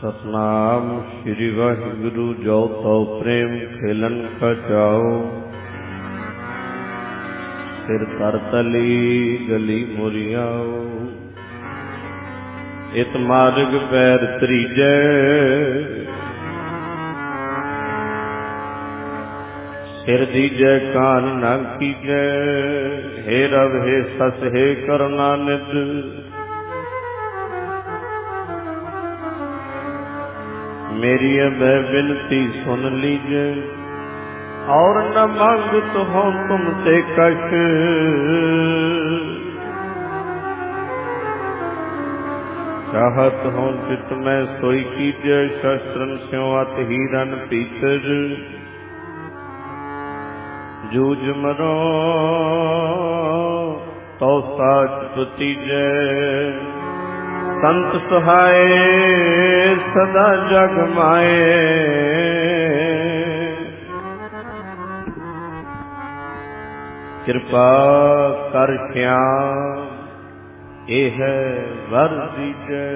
सतनाम श्री वाहिगुरु जो तो प्रेम खेलन खचाओ। सिर तर तली गली मुरियाओ। इत मार्ग पैर त्रीजै सिर दीजै कान न कीजै। हे रब हे सस हे करुणानिध मेरी अब विनती सुन लीजिए। और न मांग तो हो तुमसे कश चाहत हो चित में सोई कीजिए। शस्त्रन स्यों अत हीरन पीतर जूझ मरो तो साच पतीजै। संत सुहाए सदा जग माए। कृपा कर श्याम एह वर दीजै।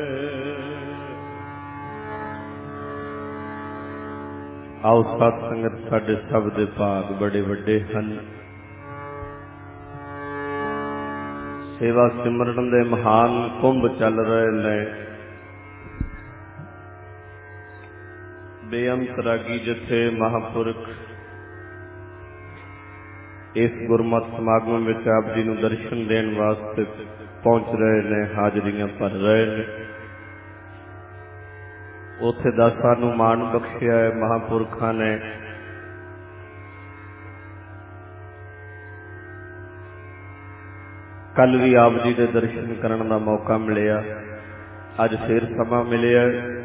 आओ सत संगत साडे सब दे भाग बड़े वड्डे हन। सेवा सिमरन दे महान कुंभ चल रहे ने। बेअंत रागी जथे महापुरख इस गुरमत समागम में आप जी नूं दर्शन देने वास्ते पहुंच रहे ने, हाजरियां भर रहे ने। उथे दासां नूं माण बख्शिया है महापुरखां ने। कल भी आप जी के दर्शन करने का मौका मिलिया, अज फिर समा मिलिया।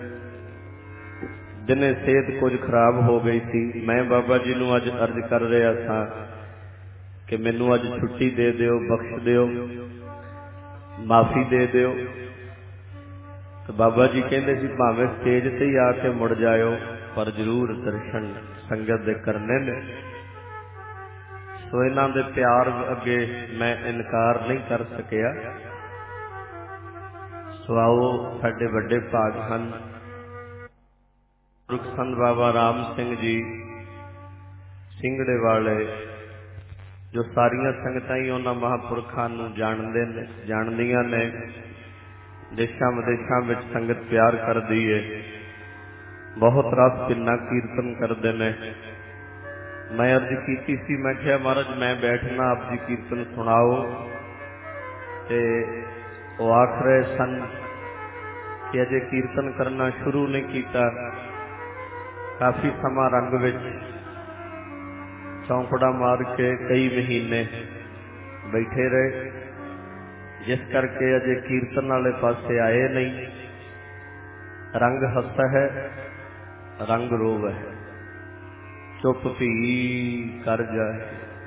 दिने सेहत कुछ खराब हो गई थी। मैं बाबा जी नूं अज अर्ज कर रहा था कि मैनू अज छुट्टी दे दिओ, बख्श दिओ, माफी दे दिओ। तो बाबा जी कहते सी भावें स्टेज ते ही आके मुड़ जाओ, पर जरूर दर्शन संगत दे करने ने। सो इन्हां दे प्यार अगे मैं इनकार नहीं कर सकिया। सो आओ साडे वड्डे भाग हन पुरख संत बाबा राम सिंह जी सिंगड़े वाले, जो सारिया संगतां ही उन्हां महापुरखां नूं जाणदियां ने। देशां विदेशां विच संगत प्यार करदी है। बहुत रस किन्ना कीर्तन करदे ने। मैं अर्ज की सी, मैं क्या महाराज मैं बैठना, आप जी कीर्तन सुनाओ। ते वो आख रहे सन कि अजे कीर्तन करना शुरू नहीं किया। काफी समा रंग विच चौंकड़ा मार के कई महीने बैठे रहे, जिस करके अजे कीर्तन वाले पासे आए नहीं। रंग हंस है, रंग रोव है, चुप भी कर जाए।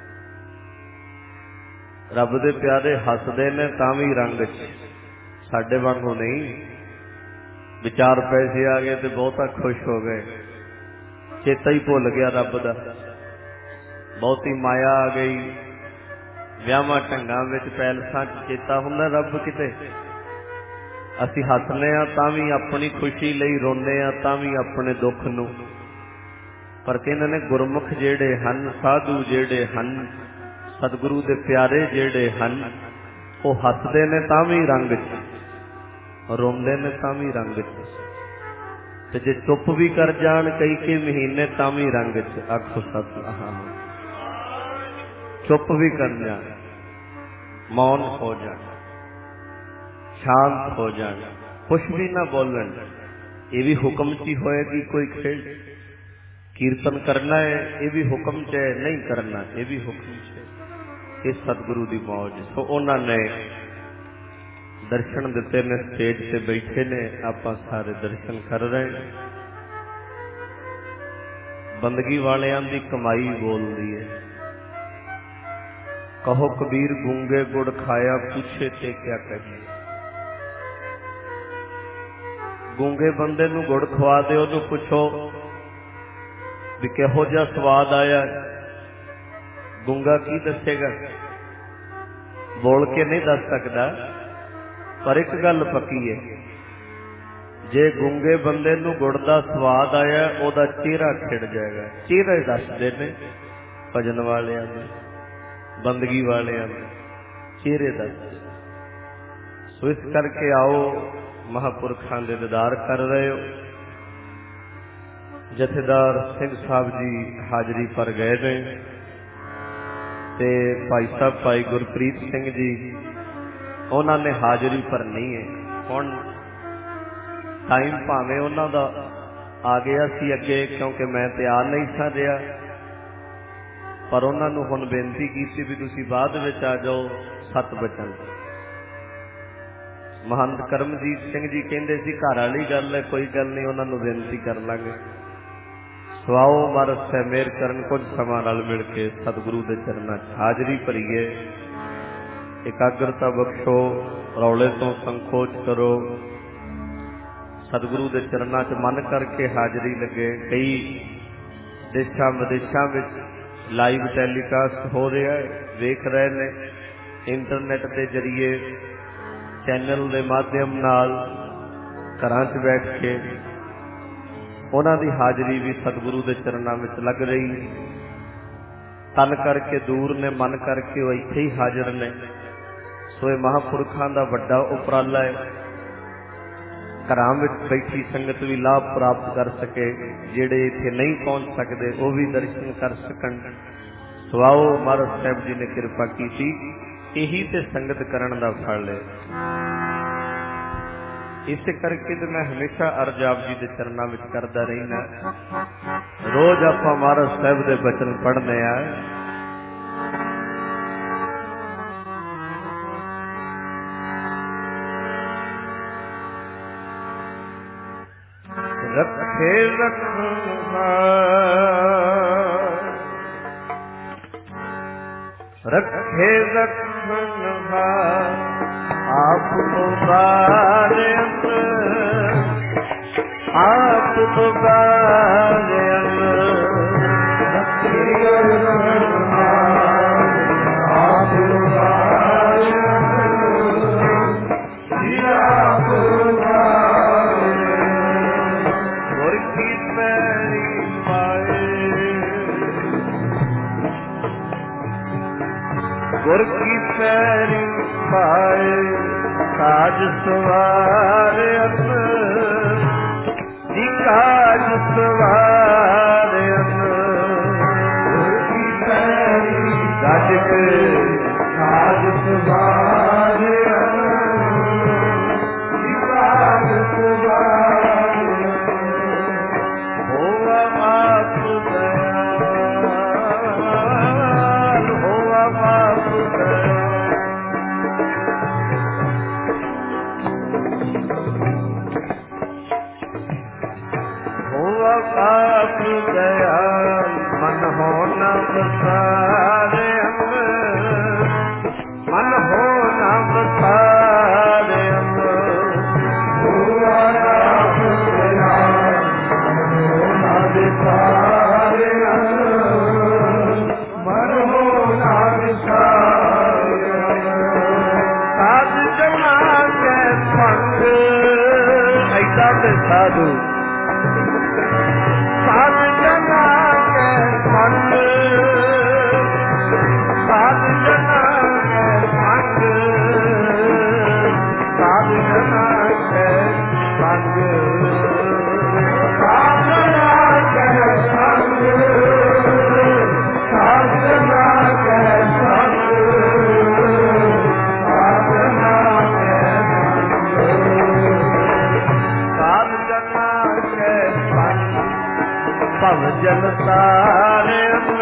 रब दे प्यारे हसदे ने तां भी रंग च, साडे वांगू नहीं। विचार पैसे आ गए तो बहुता खुश हो गए, चेता ही भुल गया रब दा। बहुती माया आ गई, विआहां ढंगां विच पैलसां च चेता हुंदा रब किते। असीं हसने आ तां भी अपनी खुशी लई, रोने आ तां भी अपने दुख नूं। पर कहते ने गुरमुख जेड़े हन, साधु जेड़े हन, सतगुरु दे प्यारे जेड़े हन, वो हसदे ने तां भी रंग च, रोंदे ने तां भी रंग च। ते जे चुप भी कर जान कई महीने तां भी रंग च। आखो सतनाम। चुप भी कर जान, मौन हो जान, शांत हो जान, कुछ भी ना बोलन, ये भी हुक्म च ही होएगी कोई खेल। कीर्तन करना है ये भी हुक्म च है, नहीं करना ये भी हुक्म च है। इस सतगुरु की मौज। सो उन्होंने दर्शन दिते ने, स्टेज से बैठे ने, आप सारे दर्शन कर रहे हैं। बंदगी वालियां दी कमाई बोलती है। कहो कबीर गूंगे गुड़ खाया, पूछे ते क्या कहे। गूंगे बंदे नूं गुड़ खवा दे, ओनू पुछो भी किहो जिहा स्वाद आया। गूंगा की दसेगा, बोल के नहीं दस सकता। पर एक गल पक्की है, जे गूंगे बंदे नूं गुड़ दा स्वाद आया ओदा चेहरा खिड़ जाएगा। चेहरे दसदे ने भजन वालियां दे, बंदगी वालियां दे चेहरे दसदे। सो इस करके आओ महापुरखां दे दीदार कर रहे हो। जथेदार सिंह साहब जी हाजरी पर गए ने ते भाई साहब भाई गुरप्रीत सिंह जी उन्होंने हाजरी भरनी है। हुण टाइम भावें उन्हों का आ गया सी अगे, क्योंकि मैं तो आ नहीं सा रहा, पर उन्होंने हुण बेनती की भी तुसीं बाद विच आ जाओ 7 बजन। महंत करमजीत सिंह जी कहते सी घर वाली गल है, कोई गल नहीं, उन्होंने बेनती कर लांगे। स्वाओ महाराज साहब मेहर करन, कुछ समा नाल मिल के सतगुरु के चरणों हाजरी भरीए। एकाग्रता बख्शो, रौले तो संकोच करो, सतगुरु के चरणों च मन करके हाजरी लगे। कई देशा विदेशों में लाइव टैलीकास्ट हो रहा है, देख रहे ने इंटरनेट के जरिए चैनल के माध्यम नाल घरां च बैठ के उन्हां दी हाजरी भी सतगुरु के चरणों में लग रही। तन करके दूर ने, मन करके वो इत्थे ही हाजिर ने। सो ये महापुरखां दा वड्डा उपराला है। घरां विच बैठी संगत भी लाभ प्राप्त कर सके, जिहड़े इत्थे नहीं पहुंच सकते वो भी दर्शन कर सकन। सो आओ महाराज साहब जी ने कृपा की थी, यही ते संगत करन दा फल है। इस करके तो मैं हमेशा अर्ज आप जी के चरणों में करता रहना। रोज आप महाराज साहब के बचन पढ़ने आ। रखे रखे रखनहार आप मुबारक, आप मुबारक। रखे रखनहार आप मुबारक, आप मुबारक। गुर की पैरी पाए, गुर की पैरी पाए, काज सवार काज सवार। गुर की पैरी काज काज सवार, काज सवार। होवा आप दयाल, होवा आप दयाल। आप दयाल मन हो न बसारे, मन हो न बसारे। आप दयाल मन हो न बसारे, मन हो न बसारे। साध जना के संग ऐसा के साधु, साध जना के संग, साध जना के संग, साध जना के संग, साध जना के संग, साध जना के संग, साध जना के संग, साध जना के संग। भव जन तारे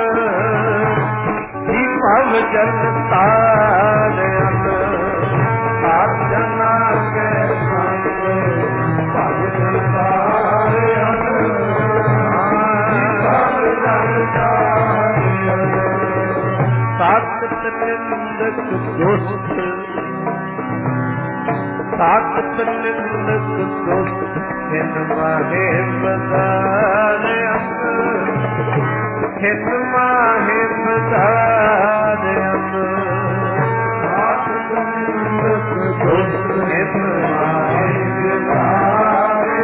भव जन तारे, साध जना के संग भव जन तारे, भव जन तारे। साकत निंदक दोस्त, साकत निंदक दोस्त, हिन माहे बदारे, हिन माहे बदारे। साकत निंदक दोस्त, हिन माहे बदारे,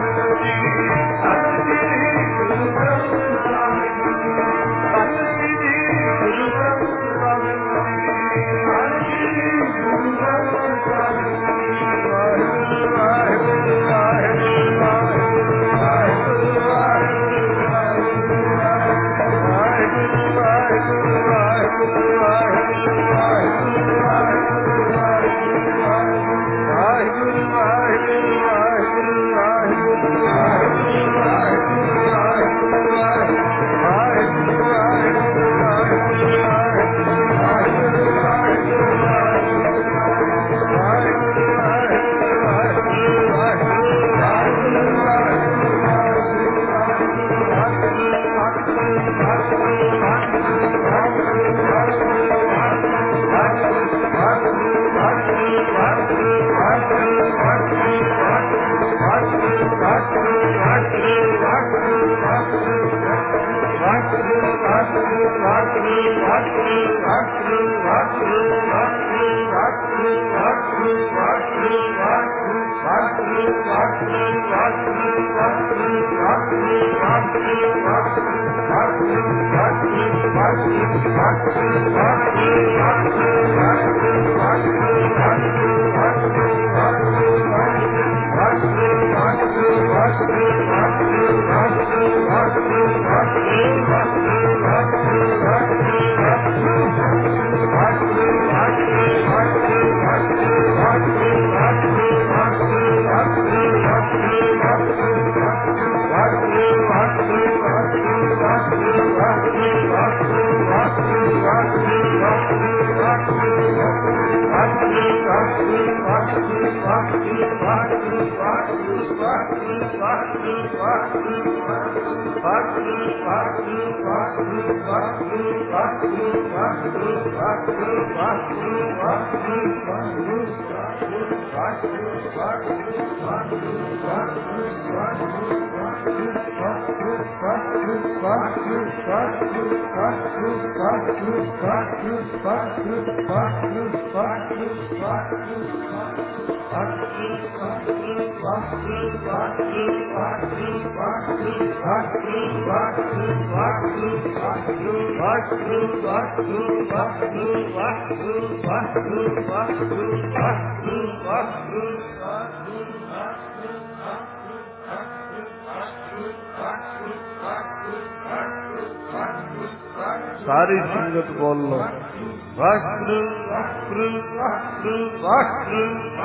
सारी संगत बोल लो वाहिगुरु वाहिगुरु वाहिगुरु वाहिगुरु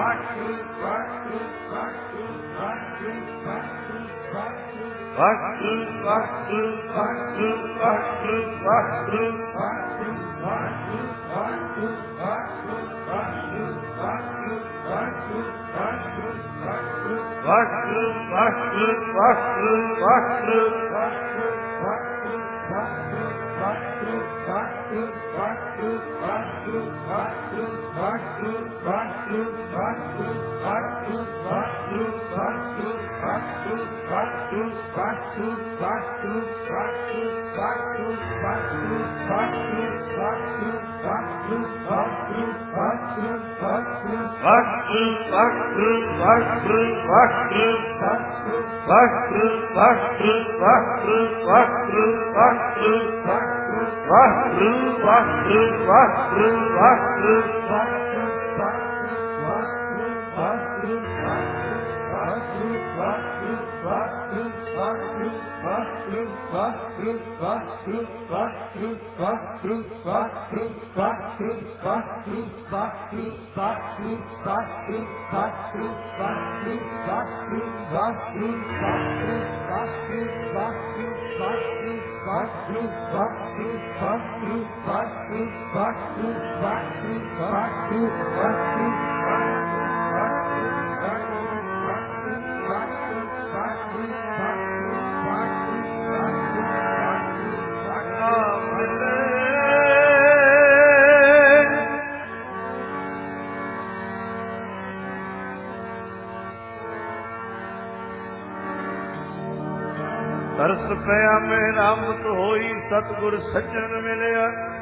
तरस पया में रामत होई सतगुर सज्जन मिलया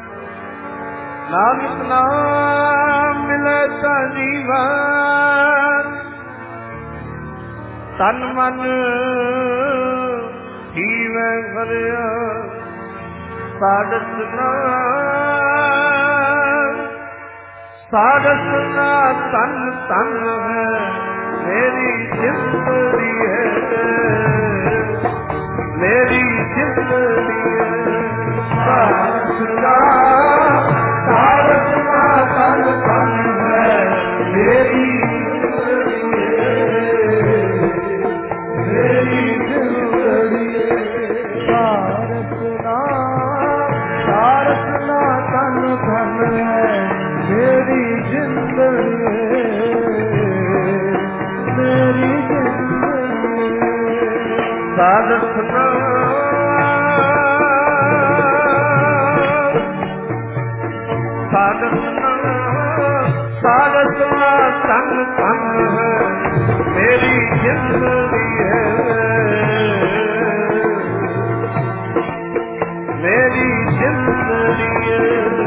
नानक नाम मिले ता जीवन तन मन जीवे भरिया साधस ना तन तन है मेरी जिंदगी है मेरी जिंदगी सारसना तन तन है मेरी जिंदगी सारसना तन तन है मेरी जिंदगी मेरी जिंदगी साधना साधना तन तन है मेरी जिंदगी है मेरी जिंदगी है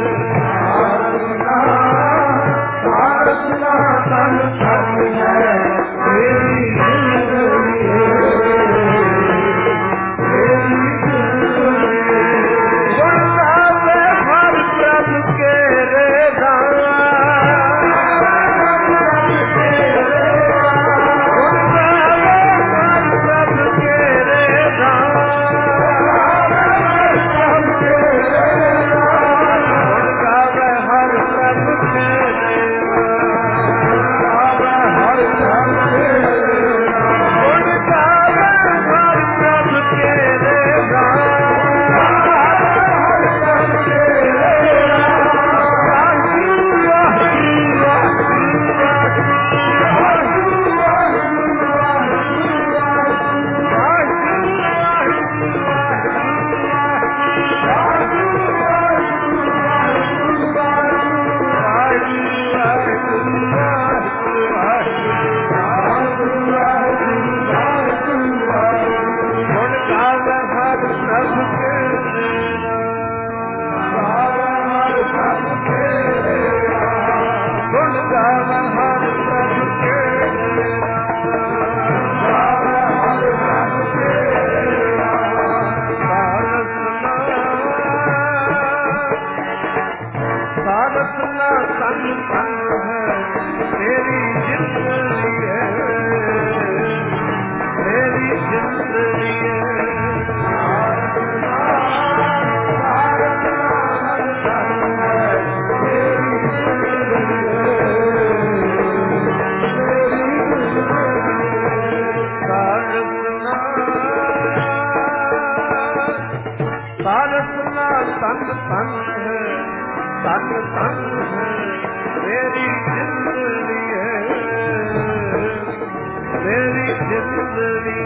तन तन है, तन तन है मेरी जिंदड़ी है, मेरी जिंदड़ी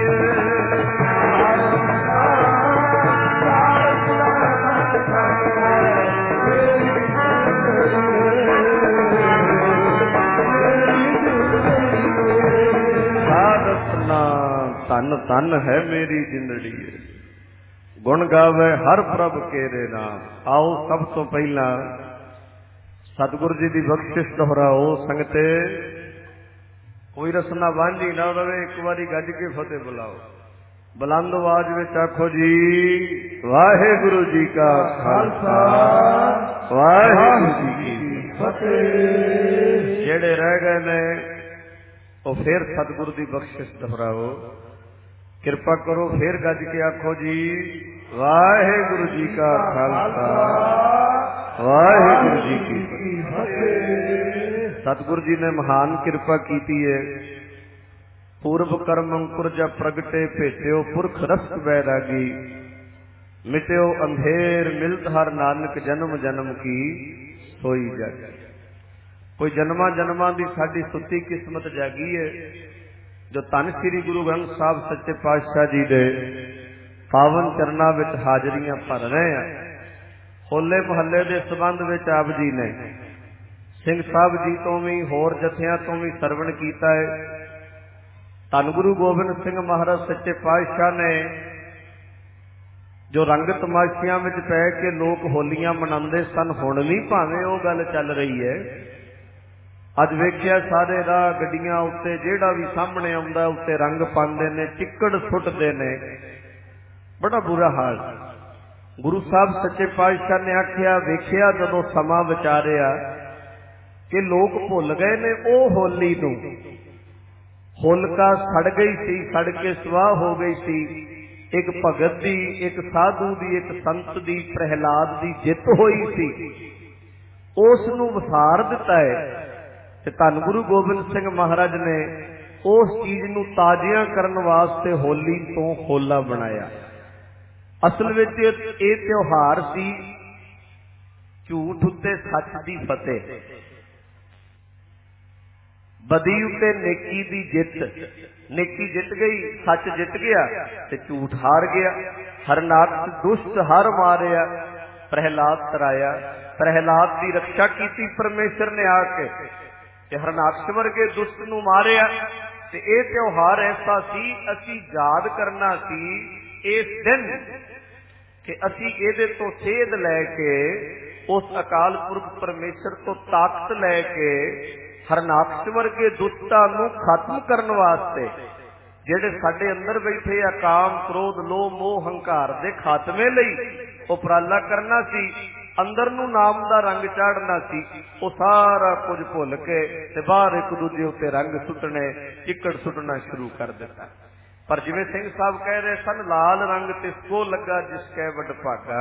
धन धन है मेरी जिंदड़ी। गुण गावे हर प्रभ केरे नाम। आओ सब तो पहला सतगुरु जी की बख्शिश दोहराओ संगते। कोई रसना वांझी ना रवे, एक बारी गज के फतेह बुलाओ। बुलंद आवाज में आखो जी वाहेगुरु जी का खालसा वाहेगुरु जी की फतेह। जेड़े रह गए ने वो फिर सतगुरु की बख्शिश दोहराओ। कृपा करो फिर गज के आखो जी वाहेगुरु जी का खालसा वाहेगुरु जी की फतेह। सतगुरु जी ने महान कृपा की है। पूर्व कर्म अंकुर जब प्रगटे भेट्यो पुरख रस बैरागी। मिट्यो अंधेर मिलत हर नानक जन्म जन्म की सोई जागी। कोई जन्मा जन्मा की साडी सुती किस्मत जागी है जो धन श्री गुरु ग्रंथ साहब सच्चे पातशाह जी दे पावन चरना विच हाजरियां भर रहे हैं। होले महल्ले के संबंध विच आप जी ने सिंह साहब जी तो भी होर जथियां तो भी सरवण किया है। धन गुरु गोबिंद सिंह महाराज सच्चे पातशाह ने जो रंग तमाशियां विच पै के लोग होलियां मनाते सन, हुण भी भावें वो गल चल रही है। अज वेख्या सारे राह गड्डियां उत्ते जेड़ा भी सामने आउंदा उत्ते रंग पांदे ने, चिक्कड़ सुटदे ने, बड़ा बुरा हाल। गुरु साहब सच्चे पातशाह ने आख्या वेख्या जदों समा विचारिया कि लोग भुल गए ने ओ होली नूं। होलिका सड़ गई सी, सड़ के सुआह हो गई सी। एक भगत दी, एक साधु दी, एक संत दी, प्रहलाद दी जित होई सी, उस नूं वसार दिता है। ते धन गुरु गोबिंद सिंह महाराज ने उस चीज नूं ताजियां करन वास्ते होली तो होला बनाया। असल विच ये त्योहार सी झूठ उत्ते सच दी फतेह, बदी उत्ते नेकी दी जित। नेकी जित गई, सच जित गया ते झूठ हार गया। हरनाक्ष दुष्ट हार मारिया, प्रहलाद तराया। प्रहलाद की रक्षा की परमेश्वर ने आके हरनाक्ष वर्गे दुष्ट नूं मारिया। ते ये त्योहार ऐसा सी असी याद करना सी इस दिन कि असी इहदे तो सेध लैके उस अकाल पुरख परमेश्वर तो ताकत लैके हरनाक्ष वर्गे दुष्टां नूं खत्म करन वास्ते जेड़े साडे अंदर बैठे आ काम क्रोध लोभ मोह हंकार दे खात्मे लई उपराला करना सी। अंदर नूं नाम दा रंग चाढ़ना सी। वो सारा कुछ भुल के ते बाहर एक दूजे उत्ते रंग सुटने, चिक्कड़ सुटना शुरू कर दिता। पर जिवें सिंह साहब कह रहे सन, लाल रंग तिसको लगा जिसकै वड भागा,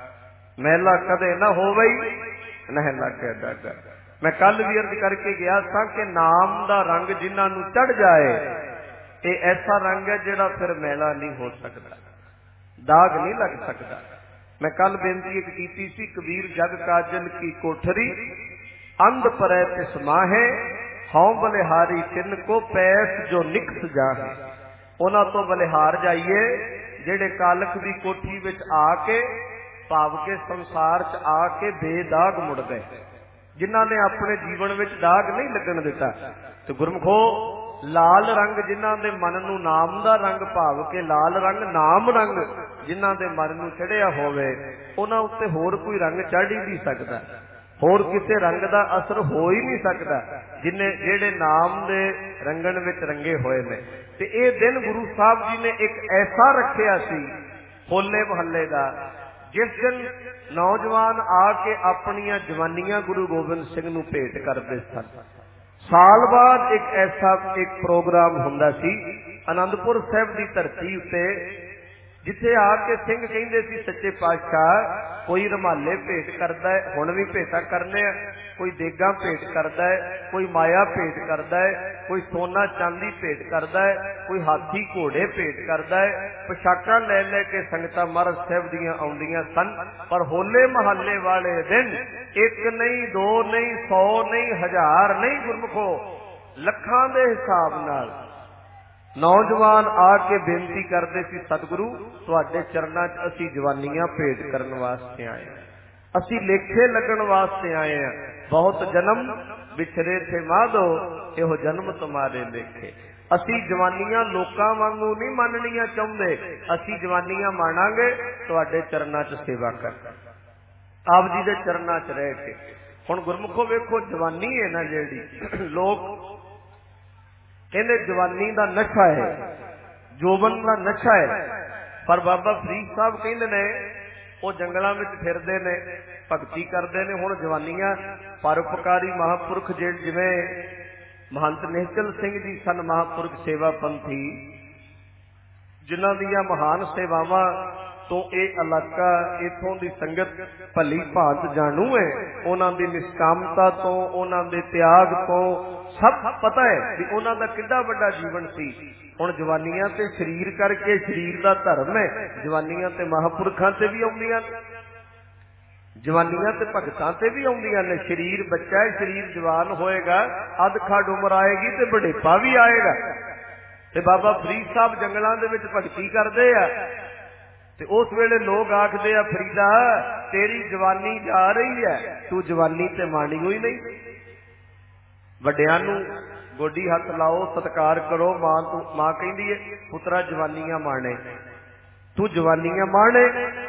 मैला कदे न होवई नह लागे डागा। मैं कल भी अर्ज करके गया था कि नाम दा रंग जिन्हां नूं चढ़ जाए ये ऐसा रंग है जिहड़ा फिर मैला नहीं हो सकता, दाग नहीं लग सकता। मैं कल बेनती एक कीती सी, कबीर जग काजल की कोठरी अंध परै तिस माहे, हौं बलिहारी तिन को पैस जो निकस जाहे। उन्हां तो बलिहार जाइए जेड़े कालख दी कोठी विच आके भाव के संसार च आके बेदाग मुड़ गए, जिन्हां ने अपने जीवन विच दाग नहीं लगन दिता। तो गुरमुखो लाल रंग जिन्हां दे मन नूं नाम दा रंग भाव के लाल रंग नाम रंग जिन्हां दे मन नूं चढ़िया होवे उन्हां उत्ते होर कोई रंग चढ़ ही नहीं सकदा, होर किसी रंग दा असर हो ही नहीं सकदा जिन्हें जेड़े नाम दे रंगण विच रंगे होए ने। ते इह दिन गुरु साहब जी ने एक ऐसा रखिया सी होले महल्ले दा, जिस दिन नौजवान आके अपनियां जवानियां गुरु गोबिंद सिंह नूं भेंट करदे सन। साल बाद एक ऐसा एक प्रोग्राम हुंदा सी आनंदपुर साहिब की धरती उत्ते जिथे आके सिंह कहते सी सच्चे पातशाह कोई रमाले भेंट करता है, हुण भी भेंटा करने, कोई देगा भेंट करता है, कोई माया भेंट करता है, कोई सोना चांदी भेंट करता है, कोई हाथी घोड़े भेंट करता है। पोशाकां लै लै के संगतां महाराज साहिब दियां आउंदियां सन। पर होले महल्ले वाले दिन एक नहीं, दो नहीं, 100 नहीं, 1000 नहीं गुरमुखो, लखां दे हिसाब नाल नौजवान आके बेनती करते सी, सतगुरु तुहाडे चरनां च असीं जवानियां भेंट करन वास्ते आए, असीं लेखे लगन वास्ते आए हैं। बहुत जन्म बिछरे थे माधो, इहो जन्म तुम्हारे लेखे। असीं जवानियां लोकां वांगू नहीं मननियां चाहुंदे, असीं जवानियां माणांगे तुहाडे चरनां च सेवा कर, आप जी दे चरनां च रह के। हुण गुरमुखो वेखो, जवानी है ना जिहड़ी, लोग कहते जवानी का नशा है, जोबन का नशा है। पर बाबा फरीद साहब कहते ने वो जंगलों में फिरते ने, भगती करते ने। हुण जवानियां परोपकारी महापुरख जिवें महंत निहचल सिंह जी सन, महापुरख सेवा पंथी, जिन्हां दियां महान सेवावां तो ये इलाका इथों की संगत भली भांत जाणू है। उन्हां दी निष्कामता तो, उन्हां दे त्याग तो सब पता है कि उन्हां दा किड्डा वड्डा जीवन सी। हुण जवानियां ते शरीर करके शरीर दा धर्म है, जवानियां ते महापुरखां ते भी आउंदियां, जवानियां ते भगतां ते भी आउंदियां ने। शरीर बच्चा है, शरीर जवान होएगा, अध खड़ उम्र आएगी ते बुढ़ेपा भी आएगा। ते बाबा फरीद साहब जंगलां दे विच भगती करदे आ, ते उस वेले लोग आखदे आ, फरीदा तेरी जवानी जा रही है, तू जवानी ते माणी होई नहीं। वड्डियां नूं गोडी हथ लाओ, सत्कार करो। मां कहंदी है पुत्रा जवानियां माणे, तू जवानियां माणे।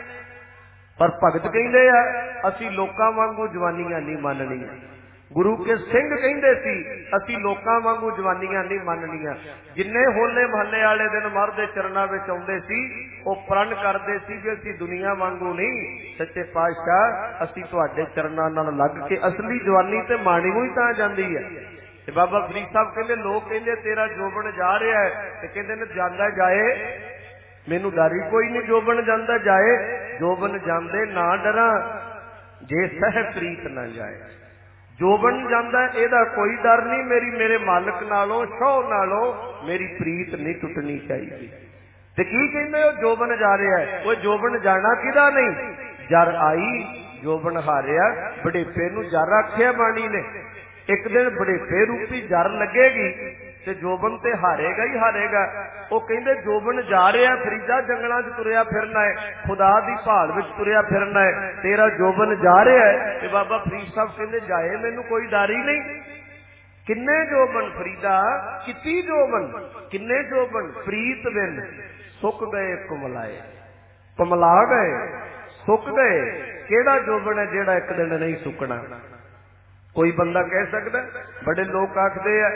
पर भगत कहंदे आ असीं लोकां वांगू जवानियां नहीं मानणीआं। गुरु के सिंह कहंदे सी असीं लोकां वांगू जवानियां नहीं मानणीआं। जिन्ने होले महल्ले वाले दिन महाराज दे चरनां विच आउंदे सी, वो प्रण करदे सी कि असीं दुनिया वांगू नहीं, सच्चे पातशाह असीं तुहाडे चरनां नाल लग के असली जवानी ते माणी होई तां जांदी है। ते बाबा फरीद साहब कहंदे लोग कहंदे तेरा जोबन जा रहा है, ते कहंदे ने जांदा जाए, मैनू डर ही कोई नहीं, जोबन जांदा जाए। जोबन जांदे ना डरां, जे सह प्रीत ना जाए। जोबन जांदा एदा कोई डर नहीं, मेरी मेरे मालक नालों शौह नालों मेरी प्रीत नहीं टुटनी चाहिए। ते की कहंदे हो जोबन जा रहा है, वो जोबन जाना किदा नहीं, जर आई जोबन हारिया। बुढ़ेपे नूं जर आखिया बाणी ने, एक दिन बुढ़ेपे रूपी जर लगेगी ते जोबन ते हारेगा ही हारेगा। वो कहंदे जोबन जा रहा फरीदा, जंगलां च तुरिया फिरना है, खुदा दी भाल विच तुरिया फिरना है, तेरा जोबन जा रहा है। ते बाबा फरीद साहब कहंदे जाए मैनू कोई डर ही नहीं। किन्ने जोबन फरीदा, किती जोबन, किन्ने जोबन, प्रीत बिन सुक गए कुमलाए, कुमला गए सुक गए। केड़ा जोबन है जेड़ा एक दिन नहीं सुकना? कोई बंदा कह सकदा? बड़े लोग आखदे आ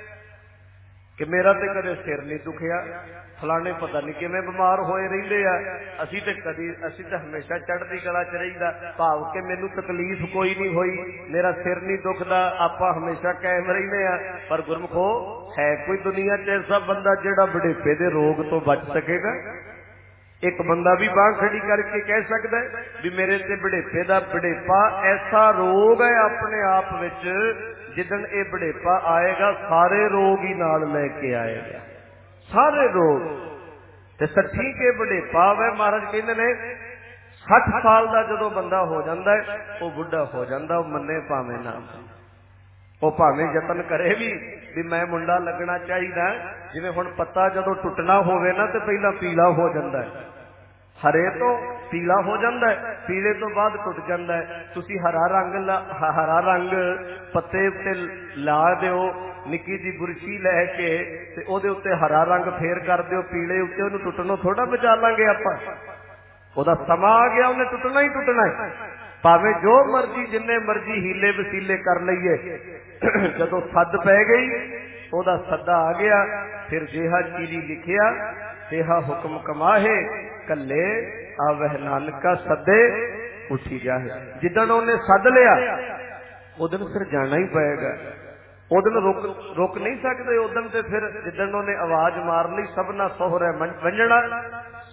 कि मेरा तो कदे सिर नहीं दुखिया, फलाने पता नहीं किवें बीमार होए रहिंदे आ, असीं ते हमेशा चढ़दी कला च रहीदा, भाव कि मैनू तकलीफ कोई नहीं हुई, मेरा सिर नहीं दुखदा, आपां हमेशा कायम रहिंदे आ। पर गुरमुखो है कोई दुनिया च ऐसा बंदा जिहड़ा बुढ़ेपे दे रोग तो बच सकेगा? एक बंदा भी बांह खड़ी करके कह सकता है भी मेरे ते बुढ़ेपे दा, बुढ़ेपा ऐसा रोग है अपने आप विच, जिदन ये बुढ़ेपा आएगा सारे रोग ही नाल लेके आएगा, सारे रोग। ते 60 के बुढ़ेपा है, महाराज कहते ने 60 साल का जदों बंदा हो जाता है वो बुढ़ा हो जाता, वो मन्ने भावें ना, वो भावें यतन करे भी मैं मुंडा लगना चाहिए। जिवें हुण पत्ता जदों टुटना होवे ना ते पहला पीला हो जाता है, हरे तो पीला हो जाता है, पीले तो बाद टुट जाता है। तुसी हरा रंग पत्ते उत्ते ला दिओ, निक्की जी बुरशी लैके ते ओदे उत्ते हरा रंग फेर कर दिओ, पीले उत्ते ओनू टुटनों थोड़ा बचा लांगे आपां। ओदा समा आ गया, उन्हें टुटना ही टुटना है, भावें जो मर्जी जिन्ने मर्जी हीले वसीले कर लईए। जदों सद पै गई, ओदा सदा आ गया, फिर जेहा चीरी लिखिया तेहा हुक्म कमाहे, कले आवह नानका सदे उठी जाए। जिदन उन्हें सद लिया उदन फिर जाना ही पएगा, उदन रुक नहीं सकते। उदन ते फिर जिदन उन्हें आवाज मार ली सबना सोहरा वंजना,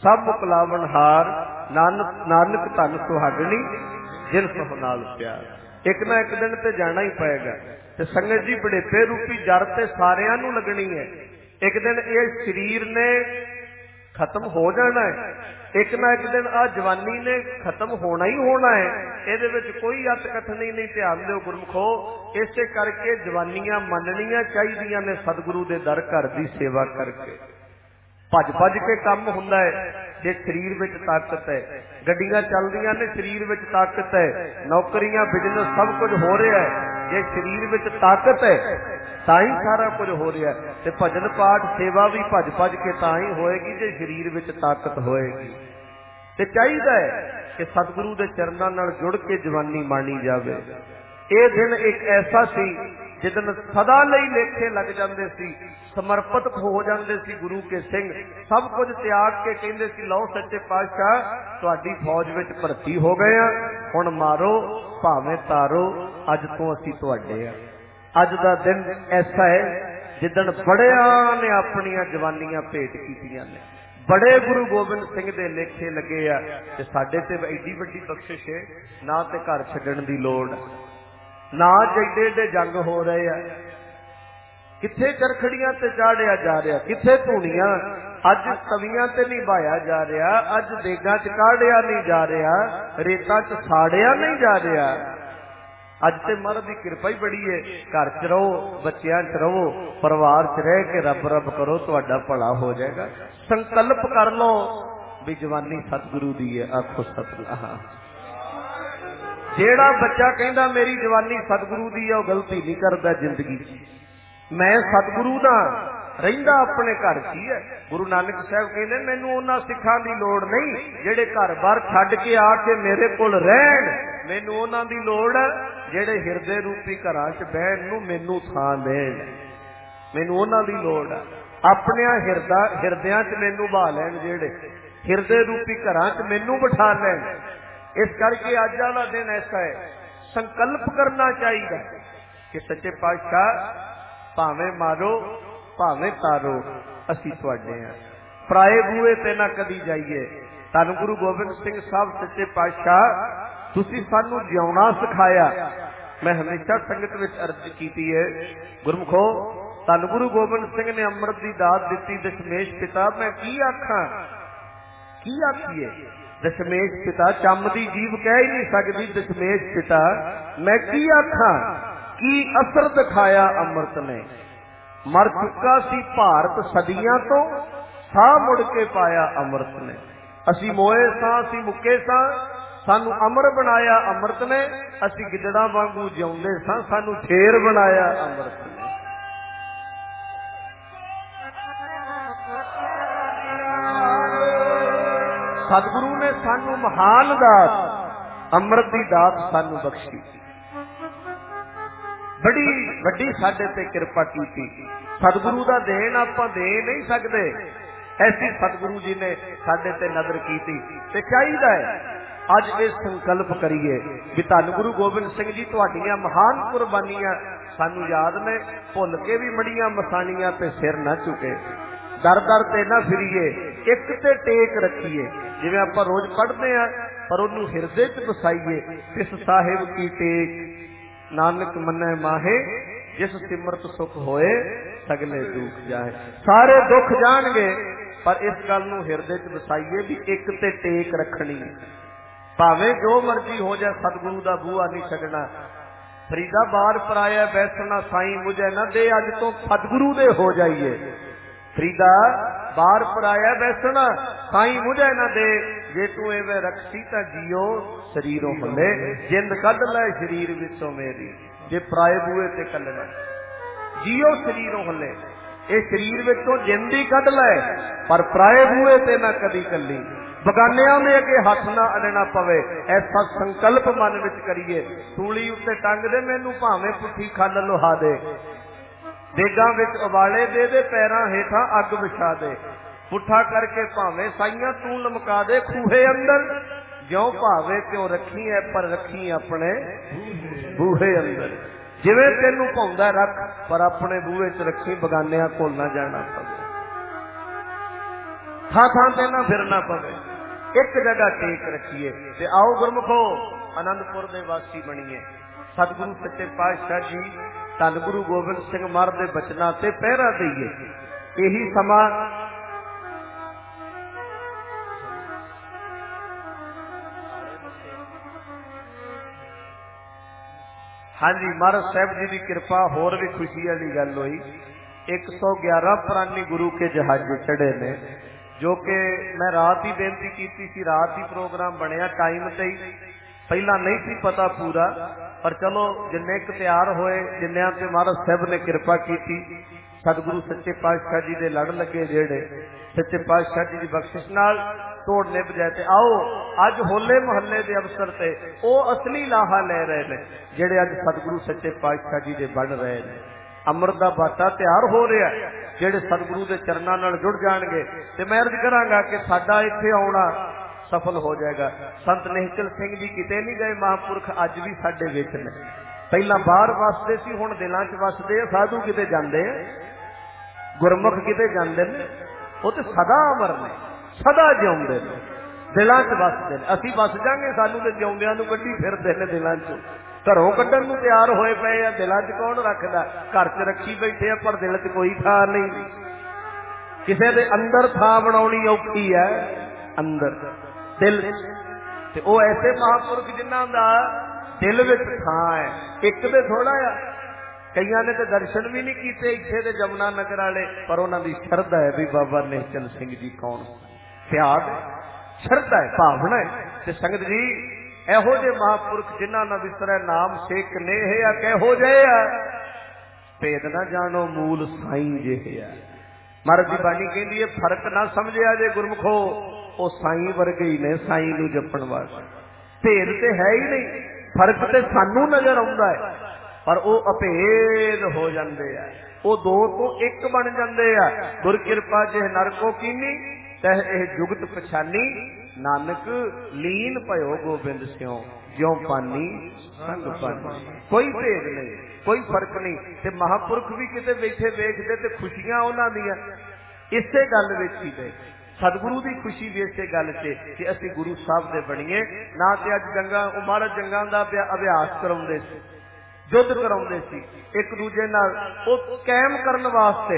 सब मुकलावन हार, नानक नानक धन सुहागणी जिन सो नाल प्यार। एक ना एक दिन ते जाना ही पएगा ते संगत जी बड़ेपे रूपी जड़ ते सारियां नूं लगनी है। एक दिन ये शरीर ने खत्म हो जाना है, एक ना एक दिन आ जवानी ने खत्म होना ही होना है। ਇਹਦੇ ਵਿੱਚ कोई अत कथनी नहीं। ध्यान दिओ गुरमुखो, इसे करके जवानियां मननियां चाहिदियां ने सतगुरु दे दर घर दी सेवा करके। भज भज के काम हुंदा है जे शरीर विच ताकत है, गड्डियां चलदियां ने शरीर विच ताकत है, नौकरियां बिजनेस सब कुछ हो रहा है। जे शरीर विच ताकत है तां ही सारा कुछ हो रहा है। ते भजन पाठ सेवा भी भज भज के तां ही होएगी जे शरीर विच ताकत होएगी। ते चाहिदा है कि सतगुरु दे चरनां नाल जुड़ के जवानी माणी जावे। ये दिन एक ऐसा सी जिदन सदा लई लेखे लग जांदे सी, समर्पित हो जांदे सी गुरु के सिंह। सब कुछ त्याग के कहंदे सी, लो सच्चे पातशाह तुहाडी फौज विच भर्ती हो गए आ, हुण मारो भावें तारो, अज तो असीं तुहाडे आ। अज दा दिन ऐसा है जिदन बड़ियां ने अपनियां जवानियां भेंट कीतियां ने, बड़े गुरु गोबिंद सिंह दे लेखे लगे आ। ते साडे ते एडी वड्डी बख्शिश है, ना ते घर छड्डण दी लोड़, ना एडे एडे जंग हो रहे आ। किथे चरखड़ियां ते चाढ़िया जा रहा, किथे धूणियां, अज तवियां ते नहीं बहाया जा रहा, अज देगां च काढ़िया नहीं जा रहा, रेतां च साड़िया नहीं जा रहा। अज ते महाराज की कृपा ही बड़ी है, घर च रहो, बच्चियां च रहो, परिवार च रह के रब रब करो, तुहाडा भला हो जाएगा। संकल्प कर लो भी जवानी सतगुरु दी है, आखो सतनाम। जेड़ा बच्चा कहंदा मेरी जवानी सतगुरु दी है, वो गलती नहीं करता जिंदगी। मैं सतगुरु दा रहिंदा अपने घर च है। गुरु नानक साहब कहंदे मैनू उन्हां सिखां दी लोड़ नहीं जेड़े घर बार छड्ड के आके मेरे कोल रहण, मैनू उन्हां दी लोड़ है जेड़े हिरदे रूपी घरां च बहण नूं मैनू थां देण। मैनू उन्हां दी लोड़ है अपने हिरदियां च मैनू बहा लैण, जेड़े हिरदे रूपी घरां च मैनू बिठा लैण। इस करके अज वाला दिन ऐसा है, संकल्प करना चाहिए कि सच्चे पातशाह भावें मारो भावें तारो, असीं तुहाडे आ। पराए बूहे ते ना कदी जाइए। धन गुरु गोबिंद सिंह साहब सच्चे पातशाह तुसीं सानू जिउणा सिखाया। मैं हमेशा संगत विच अर्ज कीती है, गुरमुखो धन गुरु गोबिंद सिंह ने अमृत की दात दी दशमेश पिता, मैं की आखां की आखिए। दशमेश पिता चम दी जीव कह ही नहीं सकती, दशमेश पिता मैं की आखां, की असर दिखाया अमृत ने। मर चुका सी भारत सदियां तो, साह मुड़ के पाया अमृत ने। असी मोए सां असी मुके सां, सानू अमर बनाया अमृत ने। असी गिदड़ा वांगू जिउंदे सां, सानू शेर बनाया अमृत ने। सतगुरु ने सानू महान दात अमृत की दात सानू बख्शी, बड़ी वड्डी साडे ते कृपा की। सतगुरु दा देन आपां दे नहीं सकते, ऐसी सतगुरु जी ने साडे ते नजर की। ते चाहिदा है अज ये संकल्प करिए भी धन गुरु गोबिंद सिंह जी तुहाडीआं महान कुर्बानियां सानू याद ने, भुल के भी मड़ियां मसाणियां ते सिर ना झुके, दर दर ते ना फिरीए, एक ते टेक रखिए। जिवें आपां रोज पढ़दे आ पर उहनूं हिरदे च बसाईए। तिस साहिब की टेक नानक मन्नै माहे, जिस सिमरत सुख होए सगले दुख जाए। सारे दुख जाणगे पर इस गल नूं हिरदे च बसाईए भी एक ते टेक रखनी। भावें जो मर्जी हो जाए सतगुरु दा बूहा नहीं छड्डना। फरीदा बार पराया बैसना साईं मुझे न दे, अज तो सतगुरु दे हो जाइए। फरीदा बार पराया बैसना साईं मुझे न दे, जे तू एवें रखसी तां जियो शरीरों हले। जिंद कढ लै शरीर विचों मेरी, जे पराए बूहे ते कलना जियो शरीरों हले। ये शरीर विचों जिंद ही कढ लै पर पराए बूहे ते ना कदी कली। बगानियां दे अगे हथ ना अडना पवे, ऐसा संकल्प मन विच करिए। सूली उत्ते टंग दे मैनू भावें पुठी खल लुहा दे, देगां विच उबाले दे दे, पैरां हेठां अग विछा दे। पुठा करके भावें साइयां तू लमका दे खूहे अंदर, ज्यों भावे त्यों रखी है पर रखी अपने बूहे अंदर। जिवें तेनू भाउंदा रख पर अपने बूहे च रखी, बगानियां कोल ना जाना पवे। थां थां ते ना फिरना पवे, एक जगह टेक रखिए ते आओ गुरमुखो आनंदपुर दे वासी बणीए। सतगुरु सच्चे पातशाह जी धन गुरु गोबिंद सिंह महाराज दे बचनां ते पहरा दईए। यही समा हाँ जी, महाराज साहब जी की कृपा होर भी खुशी वाली गल हुई। 111 पुरानी गुरु के जहाज चढ़े ने, जो कि मैं रात ही बेनती की सी, रात ही प्रोग्राम बनया टाइम से ही, पहला नहीं सी पता पूरा, पर चलो जिन्ने क तैयार होए जिन्नियां ते महाराज साहब ने कृपा की। सतगुरु सच्चे पातशाह जी दे लड़ लगे जेड़े सच्चे पातशाह जी की बख्शिश नाल तोड़ निभ जाए। ते आओ अज होले महल्ले के अवसर से वो असली लाहा ले रहे हैं जेड़े अज सतगुरु सच्चे पातशाह जी दे बन रहे हैं। अमृत का बाटा तैयार हो रहा है, जेड़े सतगुरु के चरणों नाल जुड़ जाएंगे। ते मैं अर्ज करांगा कि साडा इत्थे आउणा सफल हो जाएगा। संत निहचल सिंह जी किते नहीं गए, महापुरख अज भी साडे विच ने। पहला बाहर वसदे सी, हुण दिलां च वसदे आ। साधु किते जांदे आ, गुरमुख किते जांदे ने, वो तो सदा अमर ने, सदा जिउंदे ने, दिलां च वसदे ने। असीं वस जांगे, सानू ते जिउंदियां नूं कड्ढी फिरदे ने दिलां चों। घरों कड्ढण नूं तैयार होए पए आ, दिलां च कौन रखदा? घर च रखी बैठे आ, पर दिल च कोई थां नहीं। किसे दे अंदर थां बनाउणी औखी है, अंदर दिल ते ओ ऐसे महापुरख जिन्हां दा दिल विच थां है। एक दे थोड़ा आ, कईयां ने तो दर्शन भी नहीं कीते इत्थे दे जमुना नगर वाले, पर उन्हां दी शरधा है भी बाबा निहचल सिंह जी कौन। प्यार शरधा है, भावना है। ते संगत जी एहो जे महापुरख जिन्हां ना विसरै नाम सेक नेह आ, कहो जे आ भेद ना जानो मूल साईं जे आ। महाराज जी बाणी कहंदी है फर्क ना समझिया जे गुरमुखो, ओ साईं वर्गे ही ने साईं नूं जपण वाले। भेद ते है ही नहीं, फर्क ते सानू नजर आउंदा है, पर वो अभेद हो जाते हैं। वो दो तो एक बन जाते हैं। गुर कृपा जिह नर को कीनी तह एह जुगत पछानी, नानक लीन भयो गोबिंद स्यों ज्यों पानी संग पानी। कोई भेद नहीं, कोई फर्क नहीं। ते महापुरख भी किते बैठे वेखदे ते खुशियां उन्हां दियां इसे गल विच ही ने। सतगुरु की खुशी भी इसे गल से कि असीं गुरु साहब दे बणीए ना। ते अज जंगां महाराज जंगां दा अभ्यास कराउंदे सी, युद्ध कराउंदे सी एक दूजे नाल, ओ कायम करन वास्ते,